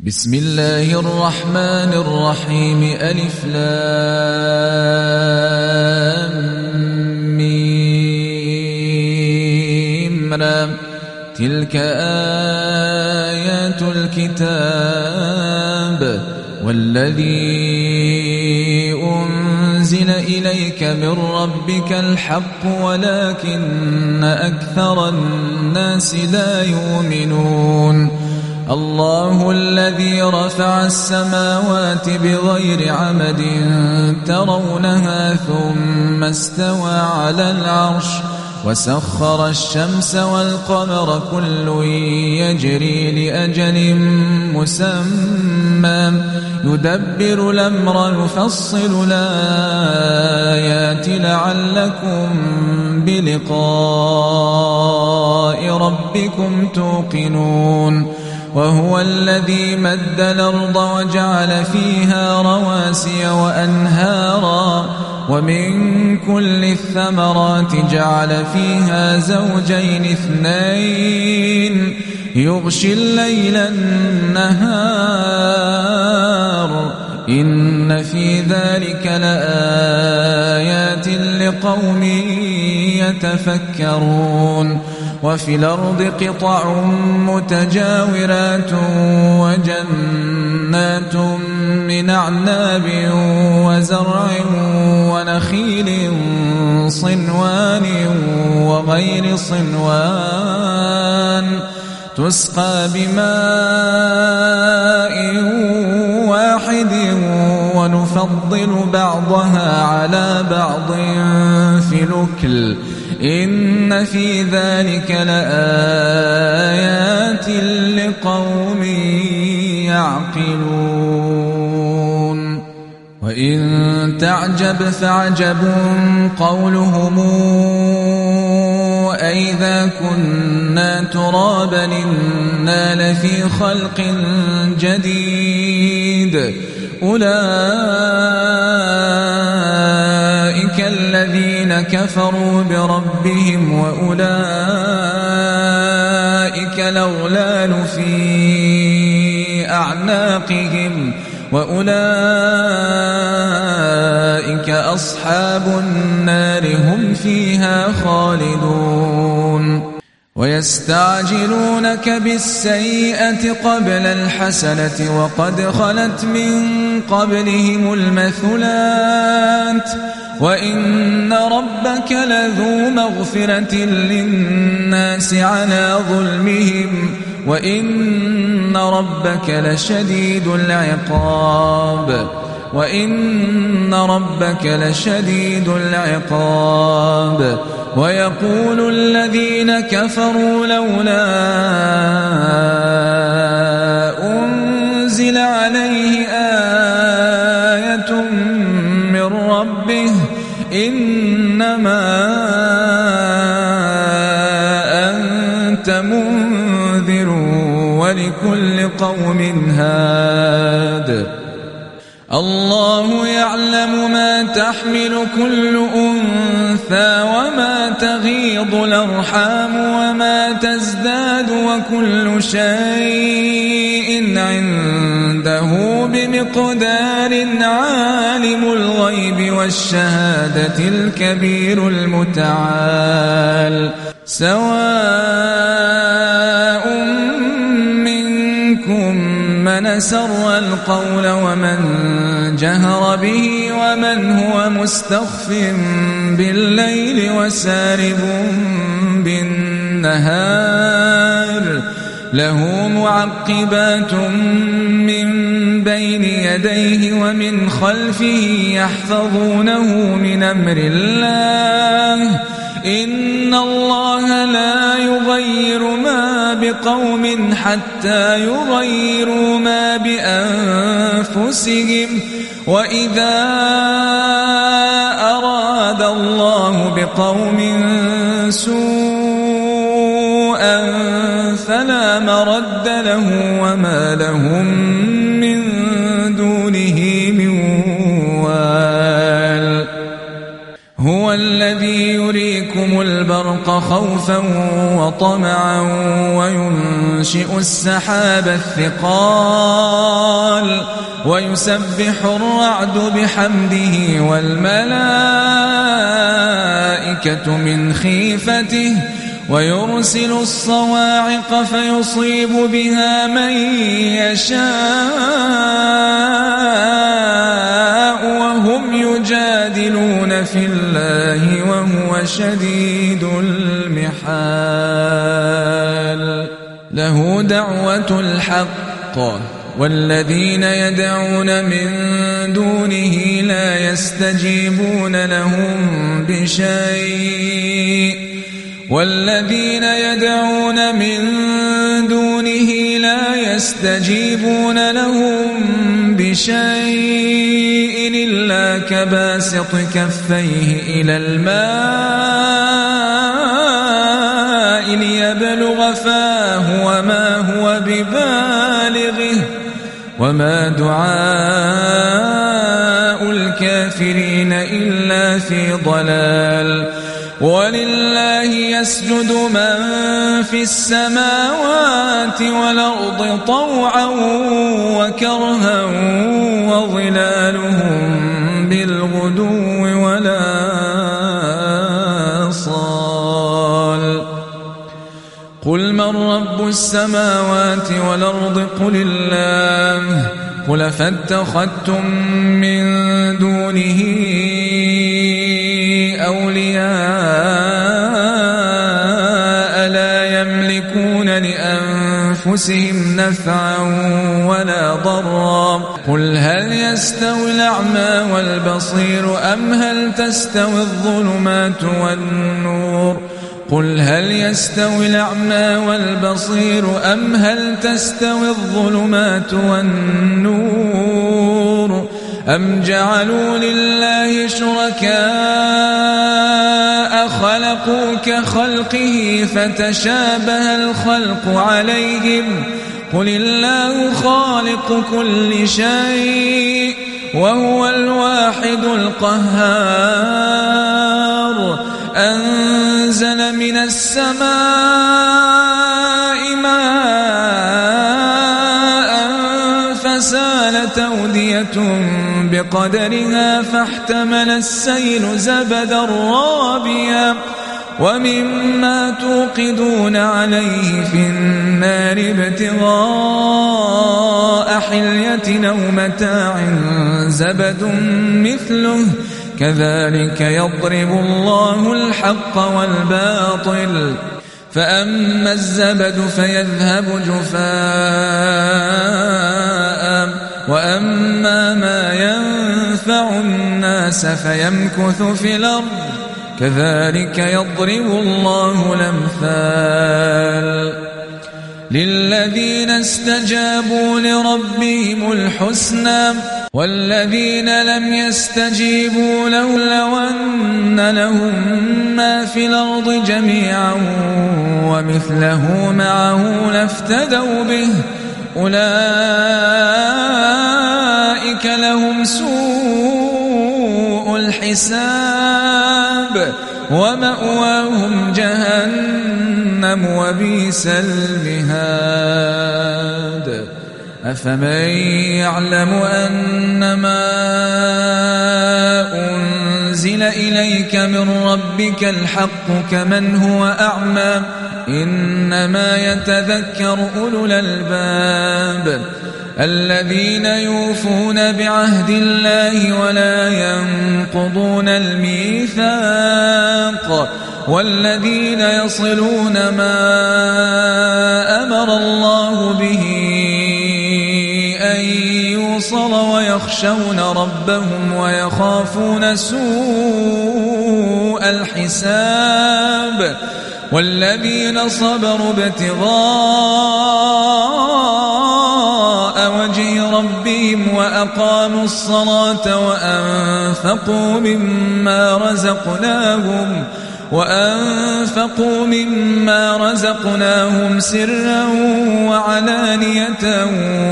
بسم الله الرحمن الرحيم ألف لام ميم را تلك آيات الكتاب والذي أنزل إليك من ربك الحق ولكن أكثر الناس لا يؤمنون الله الذي رفع السماوات بغير عمد ترونها ثم استوى على العرش وسخر الشمس والقمر كل يجري لأجل مسمى يدبر الأمر يفصل الآيات لعلكم بلقاء ربكم توقنون وهو الذي مد الأرض وجعل فيها رواسي وأنهارا ومن كل الثمرات جعل فيها زوجين اثنين يغشي الليل النهار إن في ذلك لآيات لقوم يتفكرون وفي الأرض قطع متجاورات وجنات من أعناب وزرع ونخيل صنوان وغير صنوان تسقى بماء واحد ونفضل بعضها على بعض في الأكل إن في ذلك لآيات لقوم يعقلون وإن تعجب فعجب قولهم أئذا كنا ترابا إنا لفي خلق جديد أولئك الذين كفروا بربهم وأولئك الأغلال في أعناقهم وأولئك أصحاب النار هم فيها خالدون ويستعجلونك بالسيئة قبل الحسنة وقد خلت من قبلهم المثلات وإن ربك لذو مغفرة للناس على ظلمهم وإن ربك لشديد العقاب ويقول الذين كفروا لولا أنزل عليه آية من ربه إنما أنت منذر ولكل قوم هاد الله يعلم ما تحمل كل أنثى وما تغيض الأرحام وما تزداد وكل شيء عنده بمقدار عالم الغيب والشهادة الكبير المتعال سواء منكم من سر القول ومن جهر به ومن هو مستخف بالليل وسارب بالنهار له معقبات من بين يديه ومن خلفه يحفظونه من أمر الله إن الله لا يغير ما بقوم حتى يغيروا ما بأنفسهم وإذا أراد الله بقوم سوءا فلا مرد له وما لهم من دونه من وال هو الذي يريكم البرق خوفا وطمعا وينشئ السحاب الثقال ويسبح الرعد بحمده والملائكة من خيفته ويرسل الصواعق فيصيب بها من يشاء وهم يجادلون في الله وهو شديد المحال. له دعوة الحق والذين يدعون من دونه لا يستجيبون لهم بشيء والذين يدعون من دونه لا يستجيبون لهم بشيء إلا كباسط كفيه إلى الماء ليبلغ فاه وما هو ببالغه وما دعاء الكافرين إلا في ضلال. ولله يسجد من في السماوات والأرض طوعا وكرها وظلالهم بالغدو والآصال. قل من رب السماوات والأرض قل الله قل فاتخذتم من دونه أولياء لا يملكون لأنفسهم نفعا ولا ضرا. قل هل يستوي الأعمى والبصير أم هل تستوي الظلمات والنور قل هل يستوي الأعمى والبصير أم هل تستوي الظلمات والنور أم جعلوا لله شركاء خلقوا كخلقه فتشابه الخلق عليهم قل الله خالق كل شيء وهو الواحد القهار. أنزل من السماء ماء فسالت أودية بقدرها فاحتمل السيل زبدا رابيا ومما توقدون عليه في النار ابتغاء حلية أو متاع زبد مثله كذلك يضرب الله الحق والباطل. فأما الزبد فيذهب جفاء وأما ما ينفع الناس فيمكث في الأرض كذلك يضرب الله الأمثال. للذين استجابوا لربهم الحسنى والذين لم يستجيبوا له لو أن لهم ما في الأرض جميعا ومثله معه لافتدوا به أولئك لهم سوء الحساب ومأواهم جهنم وبئس المهاد. أفمن يعلم أنما أنزل إليك من ربك الحق كمن هو أعمى إنما يتذكر أولو الألباب الذين يوفون بعهد الله ولا ينقضون الميثاق والذين يصلون ما أمر الله به أن يوصل ويخشون ربهم ويخافون سوء الحساب والذين صبروا ابتغاء وجه ربهم وأقاموا الصلاة وأنفقوا مما رزقناهم سرا وعلانية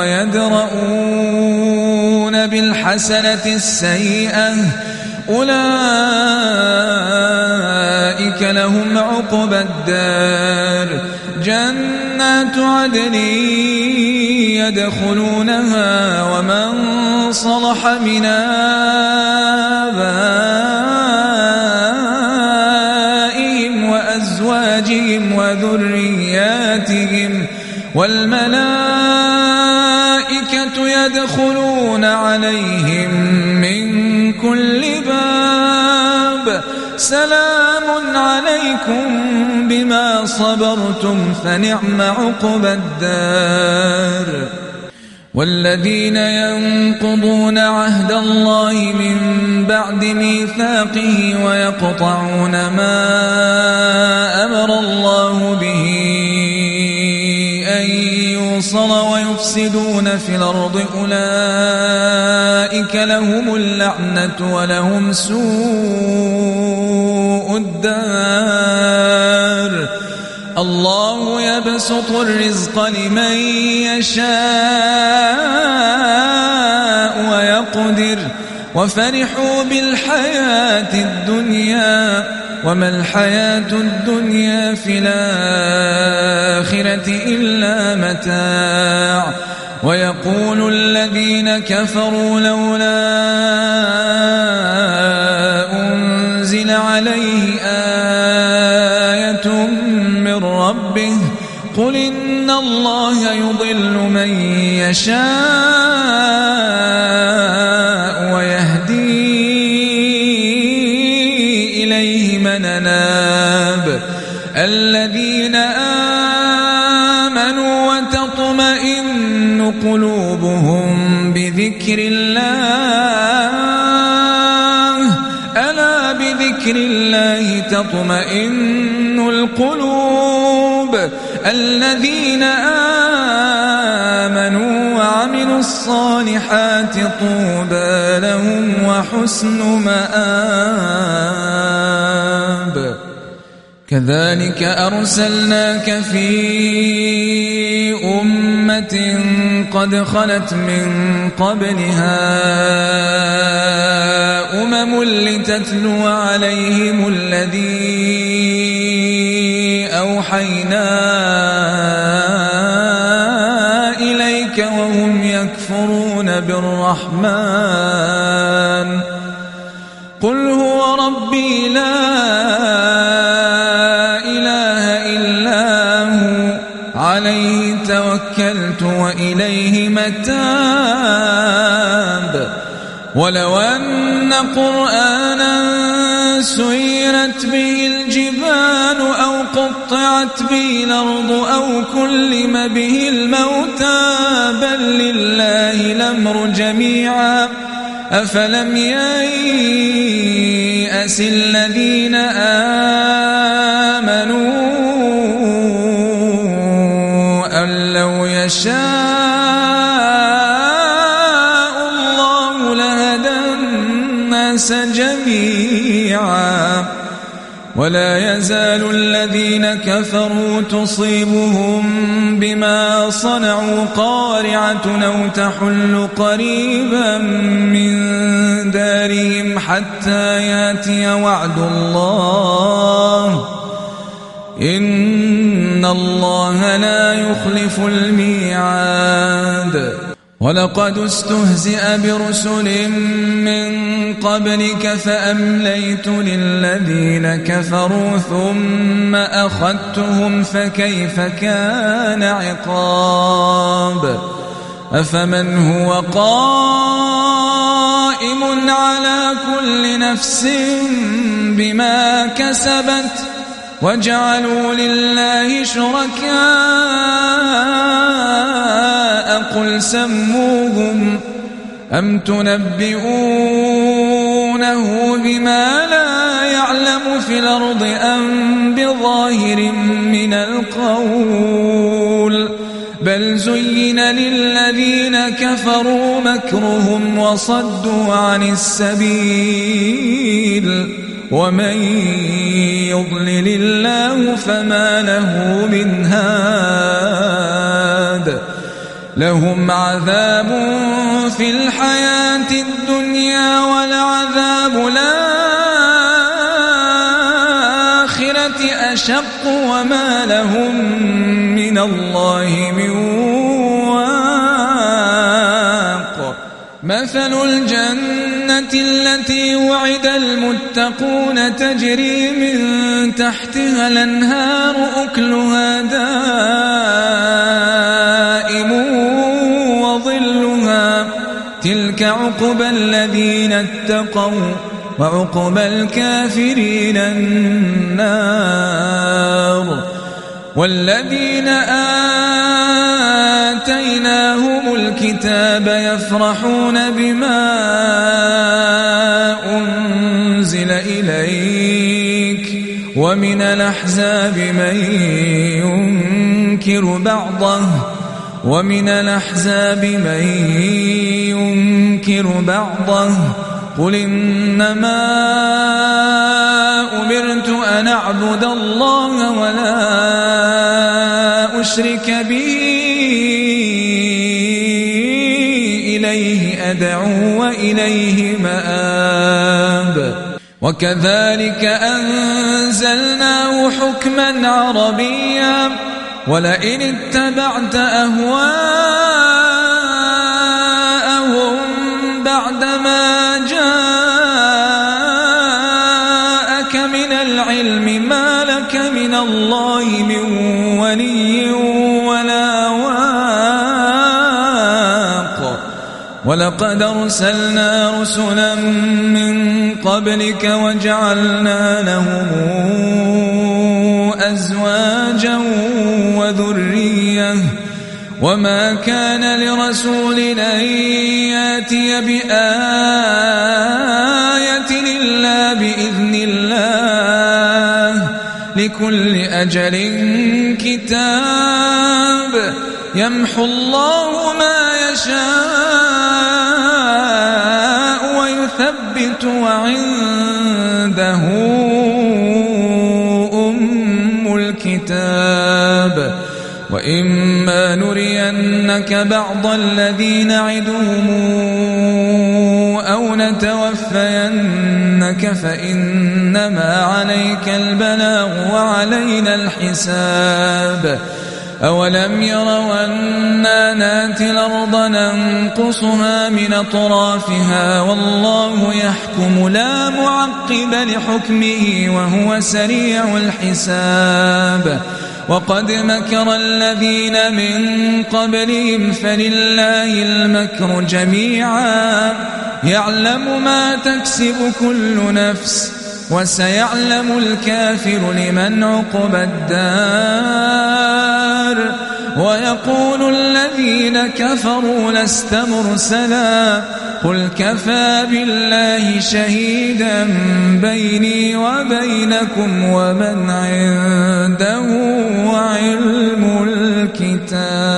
ويدرؤون بالحسنة السيئة أولئك أولئك لهم عقبى الدار جنات عدن يدخلونها ومن صلح من آبائهم وأزواجهم وذرياتهم والملائكة يدخلون عليهم من كل باب سلام عليكم بما صبرتم فنعم عقبى الدار والذين ينقضون عهد الله من بعد ميثاقه ويقطعون ما أمر الله به أن يوصل ويفسدون في الأرض أولئك لهم اللعنة ولهم سوء الدار الله يبسط الرزق لمن يشاء ويقدر وفرحوا بالحياة الدنيا وما الحياة الدنيا في الآخرة إلا متاع ويقول الذين كفروا لولا أنزل عليه آية من ربه قل إن الله يضل من يشاء ويهدي إليه من أناب الذين آمنوا وتطمئن قلوبهم بذكر الله ألا بذكر الله تطمئن القلوب الذين آمنوا وعملوا الصالحات طوبى لهم وحسن مآب كذلك أرسلناك في أمة قد خلت من قبلها أمم لتتلو عليهم الذي أوحينا إليك وهم يكفرون بالرحمن قل هو ربي لا إله إلا هو عليه توكلت وإليه متاب ولو أن قرآنا سيرت به الجبال أو قطعت به الأرض أو كلم به الموتى بل لله الأمر جميعا أفلم ييأس الذين آمنوا أن لو يشاء الله لهدى الناس جميعا ولا يزال الذين كفروا تصيبهم بما صنعوا قارعة أو تحل قريبا من دارهم حتى ياتي وعد الله إن الله لا يخلف الميعاد ولقد استهزئ برسل من قبلك فأمليت للذين كفروا ثم أخذتهم فكيف كان عقاب أفمن هو قائم على كل نفس بما كسبت وجعلوا لله شركاء قل سموهم أم تنبئونه بما لا يعلم في الأرض أم بظاهر من القول بل زين للذين كفروا مكرهم وصدوا عن السبيل ومن يضلل الله فما له من هاد لهم عذاب في الحياة الدنيا ولعذاب الآخرة أشق وما لهم من الله من واق. مثل الجنة التي وعد المتقون تجري من تحتها الأنهار أكلها دائم وظلها تلك عقبى الذين اتقوا وعقبى الكافرين النار. والذين آتيناهم الكتاب يفرحون بما أنزل إليك ومن الأحزاب من ينكر بعضه قل إنما أمرت أن أعبد الله ولا أشرك به إليه أدعو وإليه مآب. وكذلك أنزلناه حكما عربيا ولئن اتبعت أهواءهم بعدما جاءك من العلم ما لك من الله من ولي ولا واق. ولقد أرسلنا رسلا من قبلك وجعلنا لهم أزواجا وذرية وما كان لرسول أن يأتي بآية إلا بإذن الله لكل أجل كتاب يمحو الله ما يشاء ويثبت وعنده أم الكتاب. وإما نرينك بعض الذي نعدهم أو نتوفينك فإنما عليك البلاغ وعلينا الحساب. أولم يروا أنا ناتي الأرض ننقصها من أطرافها والله يحكم لا معقب لحكمه وهو سريع الحساب. وقد مكر الذين من قبلهم فلله المكر جميعا يعلم ما تكسب كل نفس وسيعلم الكافر لمن عقبى الدار. ويقول الذين كفروا لست مرسلا قل كفى بالله شهيدا بيني وبينكم ومن عنده علم الكتاب.